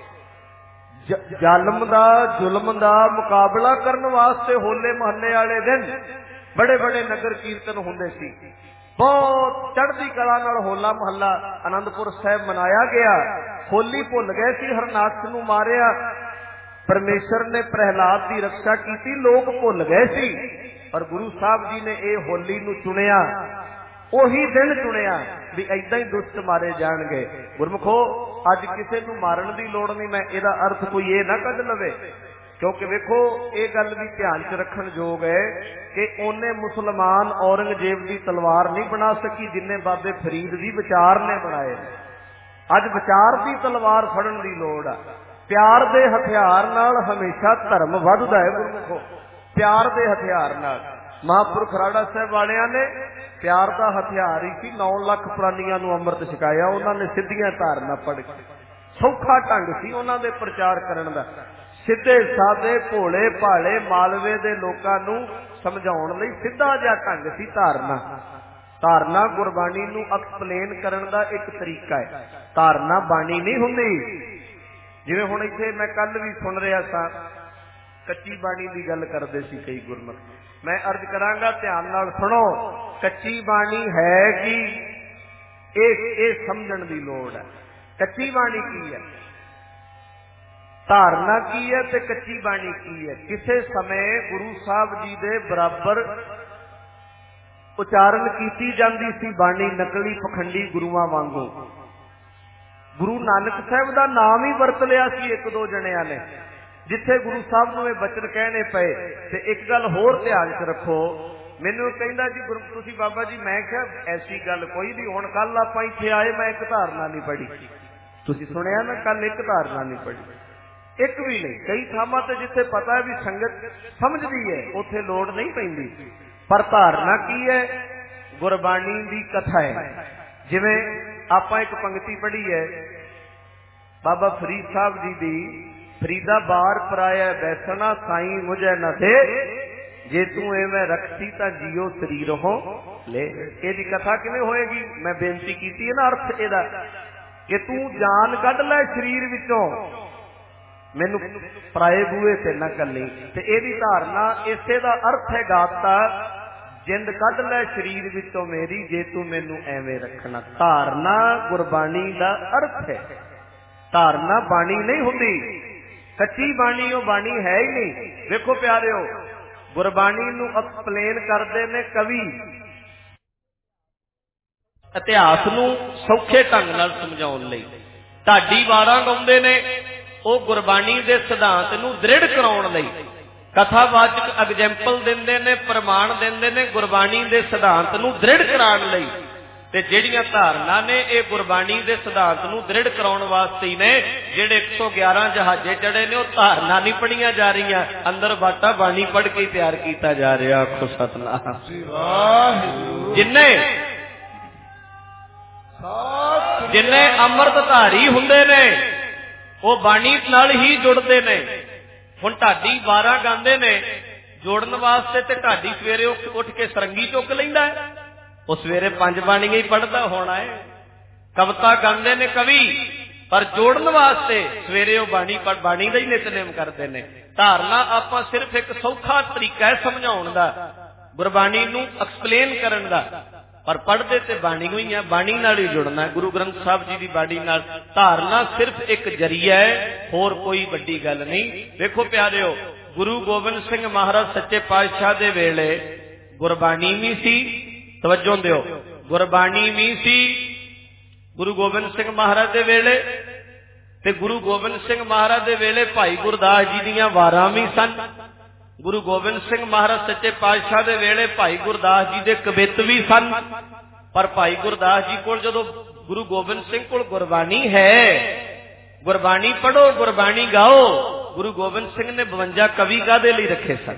जालम दा जुल्म दा मुकाबला करन वास्ते होले महल्ले वाले दिन बड़े बड़े नगर कीर्तन हुंदे सी। बहुत चढ़दी कला नाल होला महल्ला आनंदपुर साहिब मनाया गया। होली भुल गए सी, हरनाक्ष नूं मारिया, परमेश्वर ने प्रहलाद की रक्षा की, लोग भुल गए सी, पर गुरु साहब जी ने यह होली नूं चुनिया, ओही दिन चुनिया भी ऐदां ही दुष्ट मारे जाणगे। गुरमुखो अज किसी नूं मारन की लोड़ नहीं। मैं इहदा अर्थ कोई ये ना कढ लवे, क्योंकि वेखो ये गल भी ध्यान च रखण जोग है कि उन्हें मुसलमान औरंगजेब की तलवार नहीं बना सकी जिन्हें बाबे फरीद की विचार ने बनाए। अज विचार की तलवार फड़न की लोड़ आ। प्यार दे हथियार नाल हमेशा धर्म वधदा है। गुरमुखो प्यार दे हथियार नाल महापुरख राड़ा साहब वालियां ने प्यार का हथियार ही सी 9 लाख पुरानियां नूं अमृत छकाया। उन्होंने सिद्धियां धारना पढ़ के सौखा ढंग सी उन्हां दे प्रचार करन दा। सीधे सादे भोले भाले मालवे दे लोकां नूं समझाउण लई सीधा जिहा ढंग सी धारना। धारना गुरबाणी नूं एक्सप्लेन करन दा एक तरीका है, धारना बाणी नहीं हुंदी। जिवें हुण इत्थे मैं कल भी सुन रहा सा, कच्ची बाणी की गल करते सी कई गुरमुख। मैं अर्ज करांगा ध्यान नाल सुनो, कच्ची बाणी है कि ये समझण की लोड़ है। कच्ची बाणी की है, धारना की है ते कच्ची बाणी की है। किसे समय गुरु साहब जी दे बराबर उचारण की जाती सी बाणी नकली पखंडी गुरुआं वांगू। गुरु नानक साहब का नाम ही वरत लिया सी एक दो जणियां ने, जिथे गुरु साहब नूं बचन कहने पे। ते एक गल होर ध्यान च रखो, मैनू कहंदा जी गुरु तुसीं बाबा जी, मैं क्या ऐसी गल कोई नहीं। हुण कल आपां इत्थे आए, मैं एक धारना नहीं पढ़ी, तुसीं सुनिया ना, कल एक धारना नहीं पढ़ी, एक भी नहीं। कई थावां ते जिथे पता है भी संगत समझदी है उत्थे लोड़ नहीं पैंदी, पर धारना की है गुरबाणी दी कथा है। जिवें आपां एक पंक्ति पढ़ी है बाबा फरीद साहब जी दी, फरीदा बार पराया बैसना साई मुझे न दे, जे तू एवें रखसी तां जियो शरीर हो ले। इहदी कथा किवें होएगी? मैं बेनती कीती है ना, अर्थ इहदा कि तू जान कढ लै शरीर विचों, मैनू पराए बूहे ते ना कली। ते इहदी धारना इसे दा अर्थ है गाता, जिंद कढ लै शरीर विचों मेरी, जे तू मैनू एवें रखना। धारना गुरबाणी दा अर्थ है। धारना बाणी नहीं हुंदी, कच्ची बाणी वो बाणी है ही नहीं। देखो प्यारिओ, गुरबाणी नू एक्सप्लेन करते ने कवि, इतिहास नू सौखे ढंग नाल समझाउण लई। ढाडी वारां गाउंदे ने, वो गुरबाणी दे सिद्धांत नू दृढ़ कराउण लई। कथावाचक एग्जाम्पल देंदे ने, प्रमाण देंदे ने गुरबाणी दे सिद्धांत नू दृढ़ कराउण लई। ते जिहड़ियां धारना ने ये गुरबाणी दे सिद्धांत नू दृढ़ कराउण वास्ते ही ने। जिहड़े 111 जहाजे चढ़े ने, वो धारना नहीं पढ़ियां जा रही, अंदर बाटा बाणी पढ़ के तैयार किया जा रहा। आखो सतनाम। जिन्ने अमृतधारी हुंदे ने, वो बाणी नाल ही जुड़ते ने। हुण ढाडी 12 गांदे ने, जोड़न वास्ते ते ढाडी सवेरे उठ के सरंगी चुक लैंदा है, वो सवेरे 5 बाणियां ही पढ़ता होना है। कविता गांदे ने कवि, पर जोड़न वास्ते सवेरे वो बाणी का ही नितनेम करते हैं। धारना आपां सिर्फ एक सौखा तरीका है समझाउण दा, गुरबाणी नू एक्सप्लेन करन दा, पर पढ़ते तो बाणी ही है, बाणी नाल ही जुड़ना है, गुरु ग्रंथ साहब जी की बाणी नाल। धारना सिर्फ एक जरिया है, होर कोई वड्डी गल नहीं। देखो प्यारिओ, गुरु गोबिंद सिंह महाराज सच्चे पातशाह दे वेले गुरबाणी भी सी, तवज्जो दिओ, गुरबाणी भी सी गुरु गोबिंद सिंह महाराज दे वेले, ते गुरु गोबिंद सिंह महाराज दे वेले भाई गुरदास जी दीयां वारां भी सन। गुरु गोबिंद सिंह महाराज सच्चे पातशाह दे वेले भाई गुरदास जी दे कवित भी सन। पर भाई गुरदास जी कोल जदों गुरु गोबिंद सिंह कोल गुरबाणी है, गुरबाणी पढ़ो, गुरबाणी गाओ। गुरु गोबिंद सिंह ने 52 कवि कादे लई रखे सन?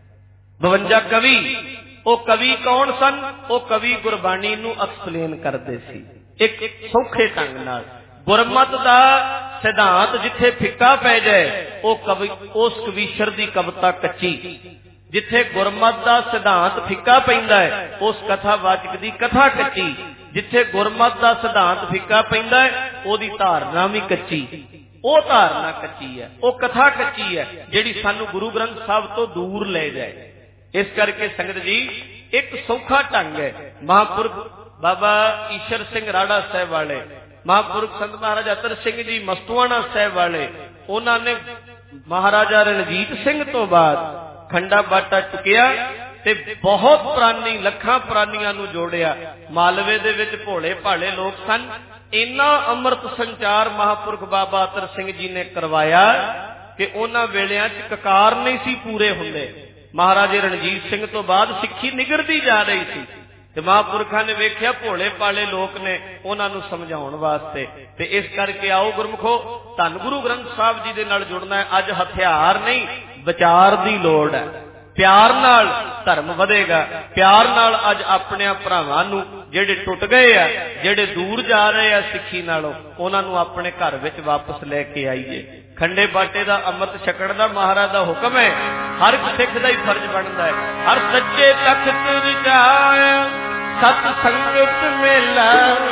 52 कवि। वो कवि कौन सन? वो कवि गुरबाणी नू एक्सप्लेन करते सी एक सौखे ढंग नाल। गुरमत दा सिद्धांत जिथे फिक्का पै जाए, वो कवि उस कविशर दी कविता कच्ची। जिथे गुरमत दा सिद्धांत फिक्का पैंदा है, उस कथावाचक दी कथा कच्ची। जिथे गुरमत दा सिद्धांत फिक्का पैंदा है, ओदी धारना भी कच्ची। वो धारना कच्ची है, वो कथा कच्ची है, जिहड़ी सानू गुरु ग्रंथ साहब तो दूर ले जाए। इस करके संगत जी एक सौखा ढंग है। महापुरख बाबा ईश्वर सिंह राड़ा साहब वाले, महापुरख संत महाराज अतर सिंह जी मस्तुआना साहब वाले, उन्होंने महाराजा रणजीत सिंह तो बाद खंडा बाटा चुकिया ते बहुत पुरानी लखां पुरानियां नू जोड़िया। मालवे दे विच भोले भाले लोग सन। इन्ना अमृत संचार महापुरख बाबा अतर सिंह जी ने करवाया कि उन्हां वेलियां च ककार नहीं सी पूरे हुंदे। महाराजे रणजीत सिंह तो बाद सिक्खी निगरदी जा रही थी, ते महापुरखां ने वेख्या भोले भाले लोग ने, उन्होंने समझाउण वास्ते। ते इस करके आओ गुरमुखो, धन गुरु ग्रंथ साहब जी दे नाल जुड़ना है। अज हथियार नहीं, विचार दी लोड़ है। प्यार नाल धर्म वधेगा। प्यार नाल अज अपने भरावां नू जेड़े टुट गए आ, जेड़े दूर जा रहे आ सिक्खी नालों, उन्हां नू अपने घर विच वापस लेके आईए। खंडे बाटे दा अमृत छकण दा महाराज दा हुक्म है, हर सिख दा ही फर्ज बनता है। हर सच्चे तख्त विचार सत संगत मेला,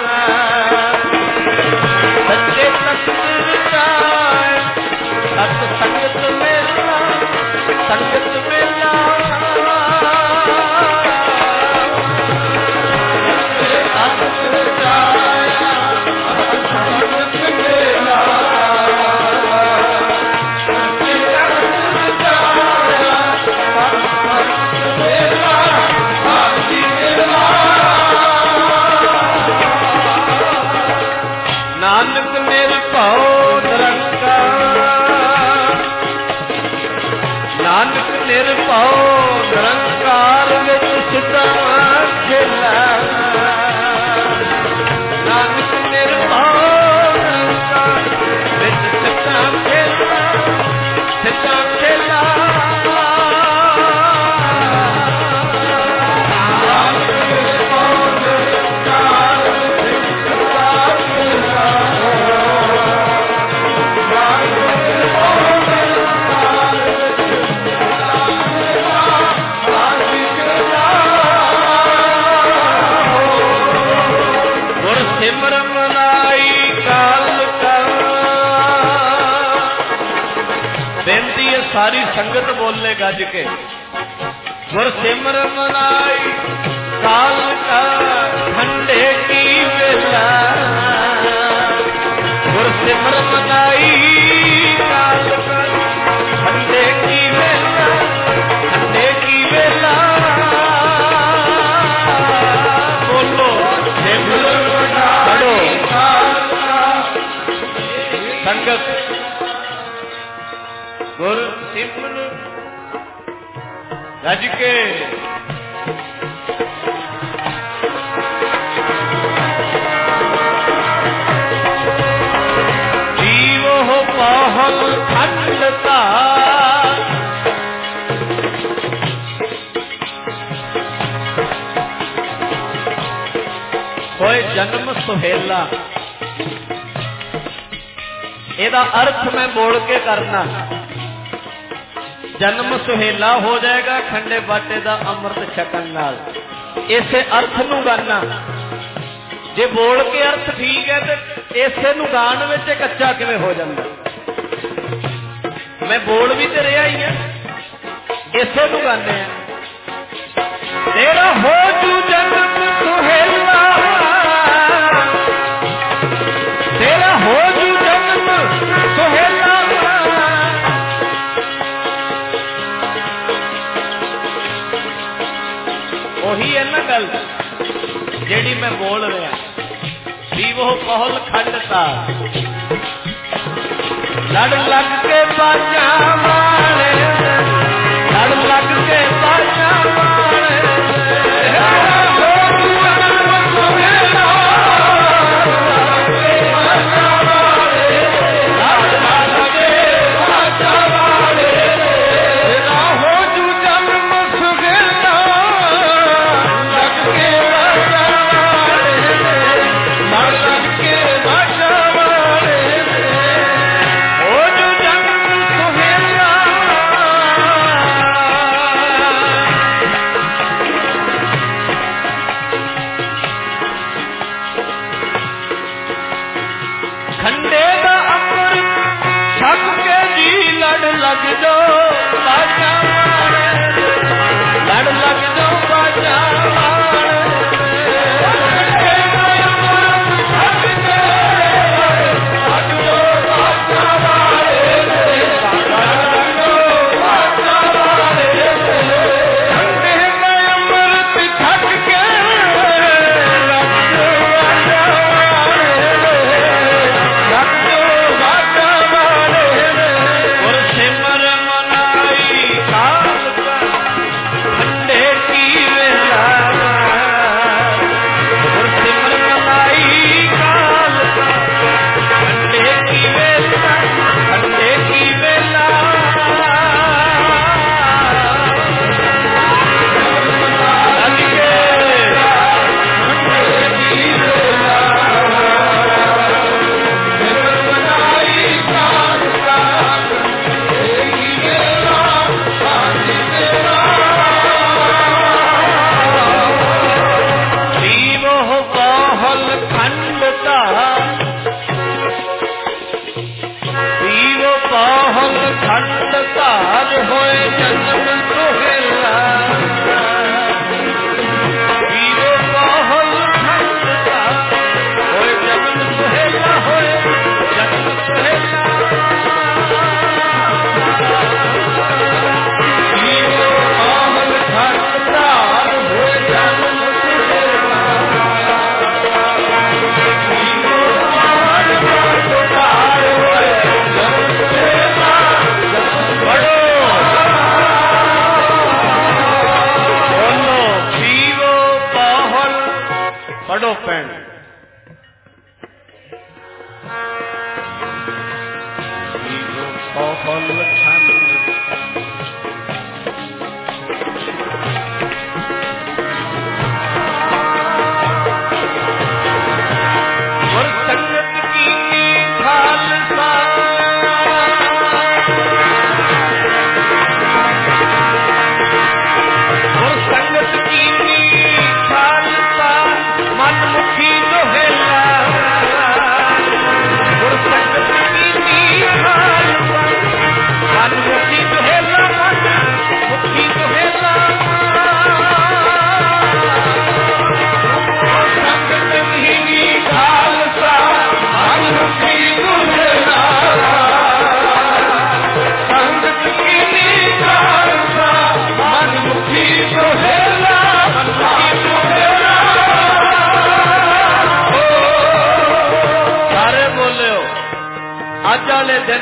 सच्चे तख्त विचार सत संगत मेला, संगत मेला नानक मेरे पाओ निरंकार, नानक ने सारी संगत बोले गज के गुर सिमर मनाई काल का ठंडे की बेला गुर सिमर मनाई काल का ठंडे की बेला ठंडे की बेला बोलो सिमर मनाई काल का संगत गुर सिमर गज के जीवो हो पहल खंडता होए जन्म सुहेला। एदा अर्थ मैं बोल के करना जन्म सुहेला हो जाएगा खंडे बाटे दा अमृत छकन नाल। इसे अर्थ नू गाना जे बोल के अर्थ ठीक है तो इसे नू गान विच कच्चा किवें हो जांदा। मैं बोल भी तो रहा ही है इसे नू गाने तेरा हो जू जन्म सुहेला तेरा हो जू जन्म सुहेला वही है ना गल जेड़ी मैं बोल रहा भी वो पहल खंडता लड़ लग के बाजा मारे लड़ लग के बाजा मारे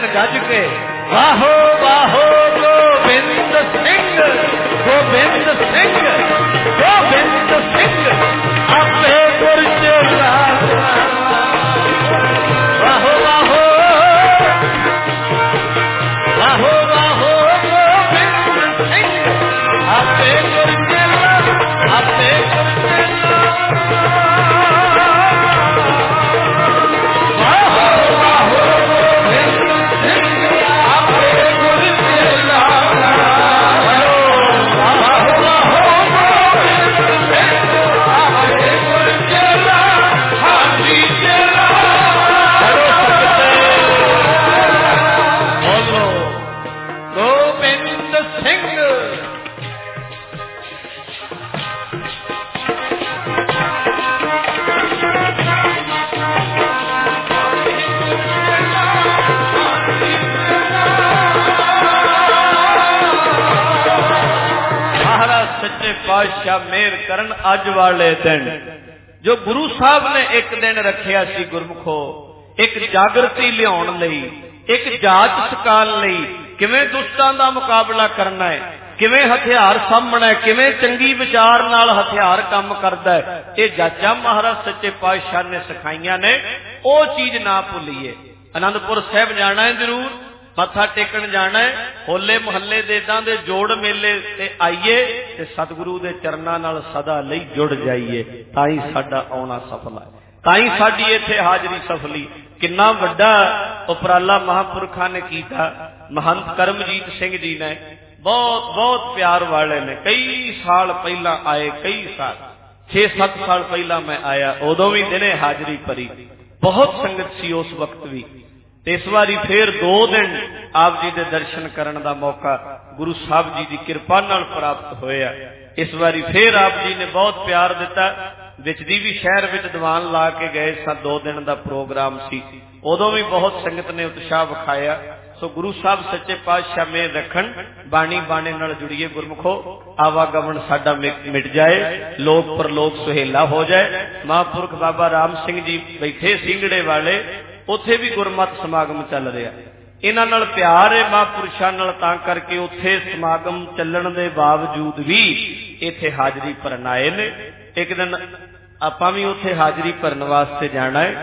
गज के वाहो वाहो गोबिंद सिंह गोबिंद सिंह गोबिंद सिंह आपे गुर चेला वाहो वाहो वाहो वाहो गोबिंद सिंह आपे गुर चेला आपे गुर चेला पातशाह मेहर करन अज वाले दिन जो गुरु साहब ने एक दिन रखिया सी गुरमुखो एक जागृति लियाउण लई एक जांच सकाल लई किवें दुष्टां दा मुकाबला करना है किवें हथियार सामना है किवें चंगी विचार नाल हथियार काम करदा है ये जाचा महाराज सच्चे पातशाह ने सिखाईयां ने ओ चीज ना भुलिए। आनंदपुर साहिब जाना है जरूर मत्था टेकन जाना है होले मुहल्ले दे इदां दे जोड़ मेले ते आइए ते सतगुरु दे चरनां नाल सदा लई जुड़ जाइए ताई साडा आउणा सफल है ताई साडी इत्थे हाजरी सफली। किन्ना वड्डा उपराला महापुरखां ने कीता। महंत करमजीत सिंह जी ने बहुत बहुत प्यार वाले ने कई साल पहला आए कई साल 6-7 साल पहला मैं आया उदों भी दिने हाजरी भरी बहुत संगत सी उस वक्त भी। इस बारी फिर 2 दिन आप जी दे दर्शन करने का मौका गुरु साहब जी की कृपा नाल प्राप्त होया। इस बारी फिर आप जी ने बहुत प्यार दिता। विच दी भी शहर विच दीवान ला के गए सा 2 दिन का प्रोग्राम सी उदों भी बहुत संगत ने उत्साह विखाया। सो गुरु साहब सच्चे पातशाह मेहर रखन बाणी बाणे नाल जुड़िए गुरमुखो आवागमन साडा मिट जाए लोक परलोक सुहेला हो जाए। महापुरख बाबा राम सिंह जी बैठे सिंगड़े वाले उत्थे भी गुरमत समागम चल रहा इन्हां नाल प्यार है महापुरुषां नाल तां करके उत्थे समागम चलण दे बावजूद भी इत्थे हाजरी भरन आए ने। एक दिन आपां भी उत्थे हाजरी भरन वास्ते जाना है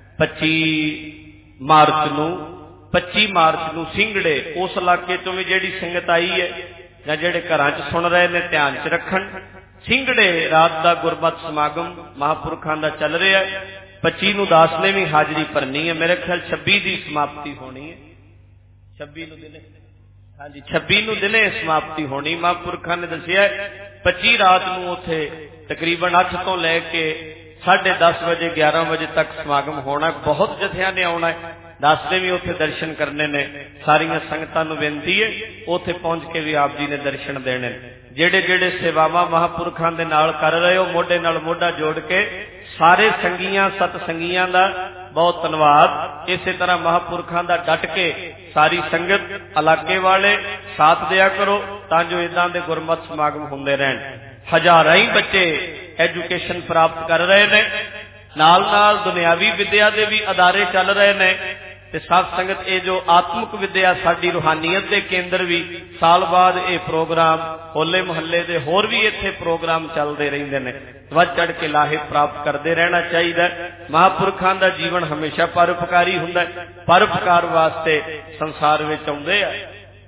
25 मार्च नूं सिंगड़े उस इलाके चों भी जिहड़ी संगत आई है जां जिहड़े घरां च सुन रहे ने ध्यान च रखण सिंगड़े रात दा गुरमत समागम महापुरखां दा चल रहा है। 25 नूं दास ने भी हाजरी भरनी है मेरे ख्याल 26 की समाप्ति होनी है 26 नूं दिने हाँ जी 26 नूं दिने समाप्ति होनी। महापुरखां ने दसिया 25 रात नूं उत्थे तकरीबन 8 तो लैके 10:30 बजे 11 बजे तक समागम होना। बहुत जथियां ने आउणा है दास ने भी उत्थे दर्शन करने ने सारियां संगतां नूं बेनती है उत्थे पहुंच के भी आप जी ने दर्शन देने। जेड़े जेड़े सेवावां महापुरखां दे नाल कर रहे हो मोढे नाल मोढा जोड़ के सारे संगियां सत संगियां दा बहुत धन्नवाद। इस तरह महापुरखां दा डट के सारी संगत इलाके वाले साथ दिया करो तां जो इदां दे गुरमत समागम हुंदे रहन। हजारां ही बच्चे एजुकेशन प्राप्त कर रहे ने नाल नाल दुनियावी विद्या दे भी अदारे चल रहे ने ते साथ संगत ये जो आत्मिक विद्या साडी रूहानीयत के केंद्र भी साल बाद ये प्रोग्राम होले मुहल्ले दे होर भी इत्थे प्रोग्राम चलते रहिंदे ने। वध चढ़ के लाहे प्राप्त करते रहना चाहिए। महापुरखां दा जीवन हमेशा परोपकारी हुंदा है परोपकार वास्ते संसार विच आउंदे आ।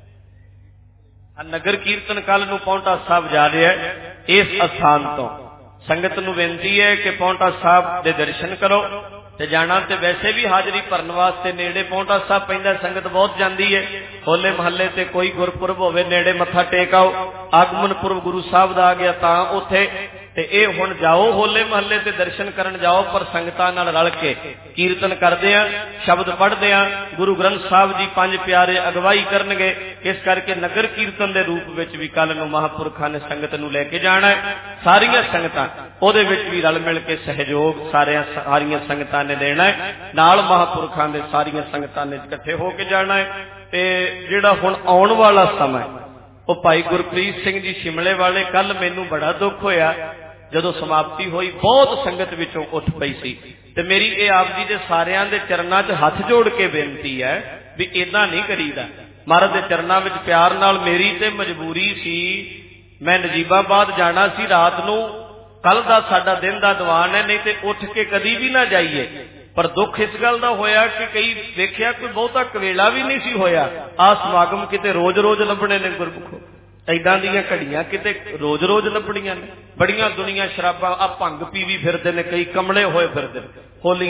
नगर कीर्तन कल नूं पौंटा साहब जा रहा है इस स्थान तो संगत नूं बेनती है कि पौंटा साहब दे दर्शन करो ते जाना ते वैसे भी हाजरी भरन वास्ते नेड़े पौंटा साहब पैंदा संगत बहुत जाती है। होले महल्ले ते कोई गुरपुरब होवे नेड़े मत्था टेक आओ आगमन पुरब गुरु साहब दा आ गया तां उत्थे ते ए हुण जाओ होले महल्ले ते दर्शन करन जाओ पर संगतां नाल रल के कीर्तन करदे आ शब्द पढ़दे आ गुरु ग्रंथ साहब जी 5 प्यारे अगवाई करनगे। इस करके नगर कीर्तन दे रूप विच भी कल नूं महापुरखां ने संगत नूं लैके जाना है। सारियां संगतां ओहदे विच भी रल मिल के सहयोग सारियां संगतां ने देना है नाल महापुरखां दे सारियां संगतां ने इकट्ठे होके जाना है। ते जिहड़ा हुण आउण वाला समय वो भाई गुरप्रीत सिंह जी शिमले वाले कल मैनू बड़ा दुख होया जदों समाप्ति हुई बहुत संगत विचों उठ पई सी ते मेरी ये आप जी दे सारियां दे चरनां 'च हथ जोड़ के बेनती है भी इदां नहीं करीदा। महाराज दे चरनां विच प्यार नाल मेरी ते मजबूरी सी, मैं नजीबाबाद जाना सी रात नूं, कल दा साडा दिन दा दीवान है, नहीं ते उठ के कदी भी ना जाइए। पर दुख इस गल दा होया कि कई देखिया कोई बहुता कवेला भी नहीं सी होया। आ समागम किते रोज रोज लभणे ने गुरमुखो, इदां दीयां घड़ियां किते रोज रोज लभणियां ने। बड़ियां दुनिया शराबां आ भंग पीवी फिरदे ने, कई कमले होए फिरदे ने,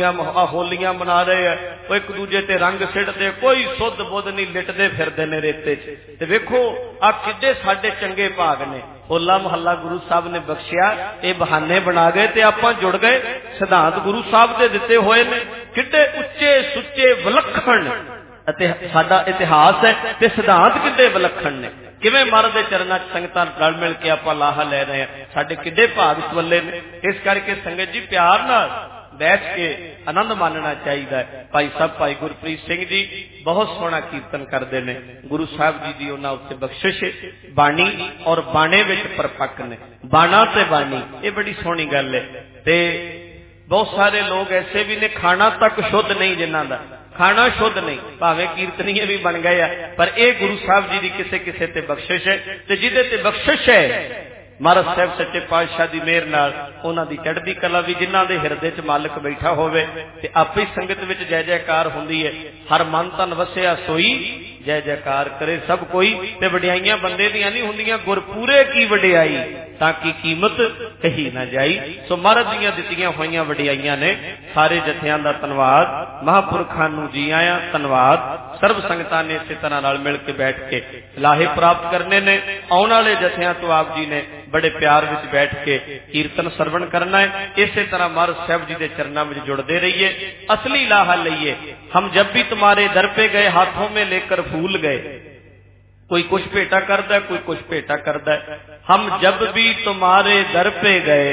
होलियां मना रहे हैं, वो एक दूजे ते रंग सिटदे, कोई सुध बुध नहीं, लिटदे फिरदे ने रेते च। ते वेखो आ किड्डे साडे चंगे भाग ने, होला महल्ला गुरु साहब ने बख्शिया, ये बहाने बना गए ते आपां जुड़ गए। सिद्धांत गुरु साहब दे दिते होए ने, किड्डे उच्चे सुच्चे विलखण साडा इतिहास है, ते सिद्धांत किड्डे विलखण ने। किवें महाराज दे चरनां च संगतां रल मिल के आपां लाहा लै रहे हैं, साडे किड्डे भाग सवल्ले ने। इस करके संगत जी प्यार नाल बैठ के आनंद मानना चाहिए। भाई साहब भाई गुरप्रीत सिंह जी बहुत सोहना कीर्तन करते हैं, गुरु साहब जी की उन्होंने उत्ते बख्शिश है। बाणी और बाणे विच परपक्क ने, बाणा ते बाणी ये बड़ी सोहनी गल है। ते बहुत सारे लोग ऐसे भी ने खाना तक शुद्ध नहीं, जिन्हां दा खाना शुद्ध नहीं, भावें कीर्तनीय भी बन गए हैं, पर यह गुरु साहब जी की किसे किसे ते बख्शिश है। ते जिहदे ते बख्शिश है महाराज साहब सच्चे पातशाह की मेहर नाल उन्हां दी चढ़दी कला भी, जिन्हां दे हिरदे च मालिक बैठा होवे ते आपे संगत विच जय जयकार हुंदी है। हर मन तन वसिया सोई जय जयकार करे सब कोई। ते वडियाइयां बंदे दियां नहीं हुंदियां, गुरपूरे की वडियाई ताकि कीमत कही ना जाई। सो महाराज दियां दित्तियां होईयां वडियाइयां ने। सारे जथियां दा धन्नवाद, महापुरखां नूं जी आया धन्नवाद। सर्व संगतां ने इस तरह नाल मिल के बैठ के लाहे प्राप्त करने ने। आउण वाले जथियां तो आप जी ने बड़े प्यार विच बैठ के कीर्तन सरवण करना है। इसे तरह महाराज साहब जी के चरणों में जुड़ते रहिए, असली लाहा लइए। हम जब भी तुम्हारे दर पे गए हाथों में लेकर फूल गए, कोई कुछ भेंटा करता है, कोई कुछ भेंटा करता है। हम जब भी तुम्हारे दर पे गए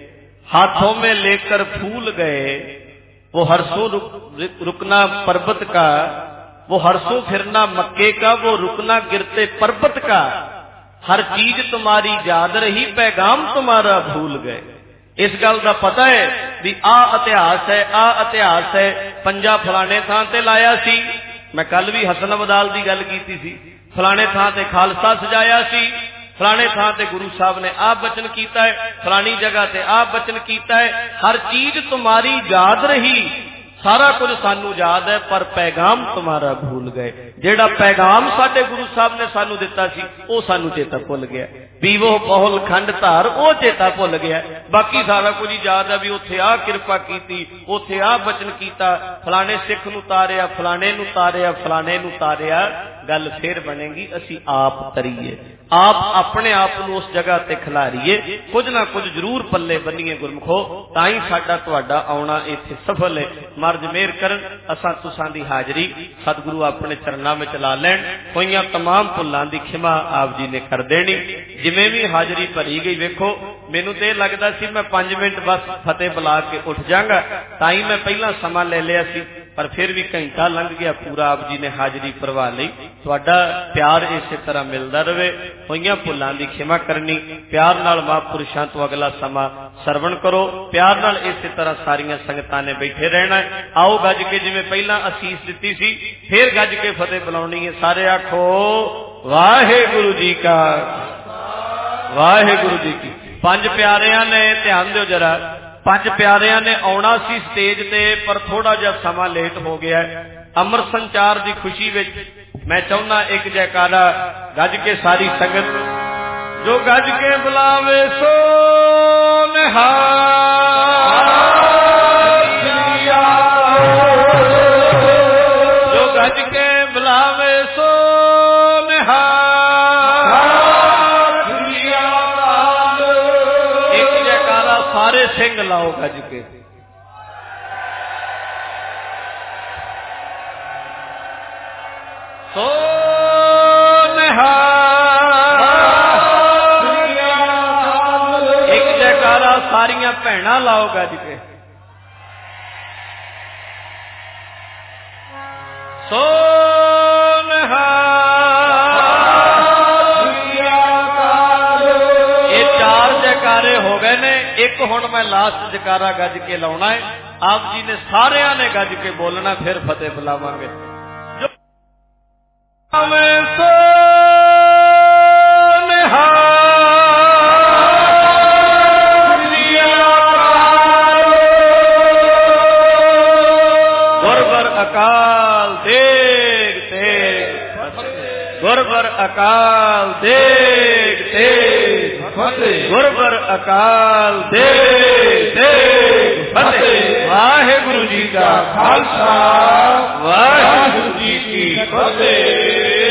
हाथों में लेकर फूल गए, वो हर्षों रुकना पर्वत का, वो हर्षों फिरना मक्के का, वो रुकना गिरते पर्वत का। हर चीज तुम्हारी याद रही, पैगाम तुम्हारा भूल गए। इस गल का पता है भी आ इतिहास है, आ इतिहास है। पंजा फलाने थां ते लाया सी, मैं कल भी हसन अबदाल की गल की सी, फलाने थां ते खालसा सजाया सी, फलाने थां ते गुरु साहब ने आ बचन किया है, फलानी जगह ते आ बचन किया है। हर चीज तुम्हारी याद रही, सारा कुछ सानू याद है, पर पैगाम तुम्हारा भूल गए। जेड़ा पैगाम साडे गुरु साहब ने सानू दिता सी, वो सानू चेता भुल गया। बीवो बहुल खंड धार, वो चेता भुल गया। बाकी सारा कुछ याद है भी उत्थे आ कृपा कीती, उत्थे आ बचन कीता, फलाने सिख नू तारिया, फलाने नू तारिया, फलाने नू तारिया। गल फिर बनेगी असी आप तरीए, आप अपने आप नू उस जगह ते खिलारीए, कुछ ना कुछ जरूर पल्ले बनीए गुरमुखो, ताई साडा तुहाडा आउणा इत्थे सफल है। महाराज मेहर करन, असां तुसां दी हाजरी सतगुरु अपने चरनां विच ला लैण। होईयां तमाम भुल्लां दी खिमा आप जी ने कर देनी। जिवें भी हाजरी भरी गई, वेखो मैनूं ते लगदा सी मैं 5 मिनट बस फतेह बुला के उठ जांगा, ताई मैं पहला समा ले लिया सी, पर फिर भी घंटा लंघ गया पूरा, आप जी ने हाजरी भरवा ली। तुहाडा प्यार इस तरह मिलता रहे। होईयां भुल्लां दी खिमा करनी, प्यार नाल महापुरुषां तो अगला समा सरवण करो, प्यार नाल इस तरह सारियां संगतां ने बैठे रहना है। आओ गज के जिवें पहला असीस दिती सी, फिर गज के फतेह बुलाउणी है। सारे आखो वाहिगुरू जी का, वाहिगुरू जी की। 5 प्यारियां ने ध्यान दिओ जरा, 5 प्यारियां ने आउणा सी स्टेज ते, पर थोड़ा जिहा समा लेट हो गया है। अमृत संचार की खुशी विच मैं चाहुंदा एक जयकारा गज के सारी संगत, जो गज के बुलावे सो निहाल, जो गज के बुलावे सो निहाल। एक जयकारा सारे सिंह लाओ गज के। सो एक जयकारा सारियां भैणां लाओ गज के। सो ये 4 जयकारे हो गए ने, एक हुण मैं लास्ट जयकारा गज के लाउणा है। आप जी ने सारियां ने गज के बोलना, फिर फतेह बुलावांगे। ਅਕਾਲ ਤੇਗ ਤੇਗ ਗੁਰਬਰ ਅਕਾਲ ਤੇਗ ਤੇਗ ਫਤਿਹ ਗੁਰਬਰ ਅਕਾਲ ਤੇਗ ਤੇਗ ਫਤਿਹ। ਵਾਹਿਗੁਰੂ ਜੀ ਕਾ ਖਾਲਸਾ ਵਾਹਿਗੁਰੂ ਜੀ ਕੀ ਫਤਿਹ।